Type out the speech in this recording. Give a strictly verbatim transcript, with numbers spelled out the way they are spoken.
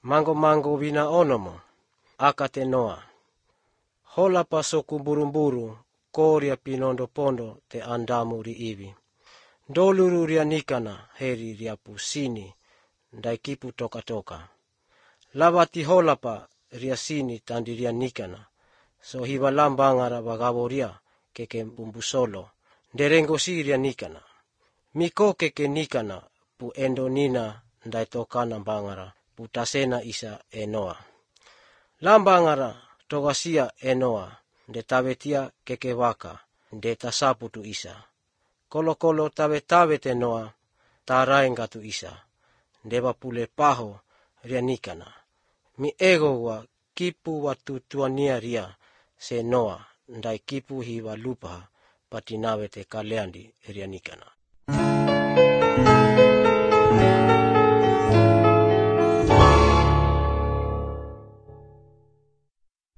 Mango-mango vina onomo, akate Noa. Holapa soku buru-buru, koria pinondo pondo te andamu ri ivi. Doluru ria nikana heri ria pusini, dai kipu toka-toka. Lavati holapa ria sini tandi ria nikana, so hiva lambangara vagavoria keke bumbusolo, derengo si ria nikana. Miko keke nikana pu endo nina dai tokana bangara pu tasena isa enoa. Lambangara togasia enoa, de tavetia keke waka, de tasaputu isa. Kolo-kolo tave-tave te noa, taraengatu isa, deva pule paho ria nikana. Mi ego wa kipu watu tuania ria se noa, dai kipu hiva lupa patinave te kaleandi ria nikana.